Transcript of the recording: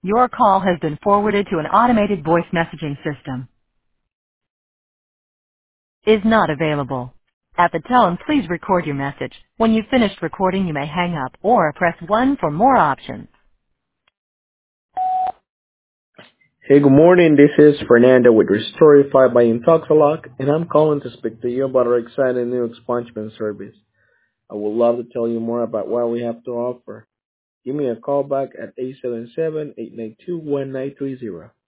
Your call has been forwarded to an automated voice messaging system. Is not available. At the tone, please record your message. When you've finished recording, you may hang up or press 1 for more options. Hey, good morning. This is Fernando with Restorify by Intoxalock, and I'm calling to speak to you about our exciting new expungement service. I would love to tell you more about what we have to offer. Give me a call back at 877-892-1930.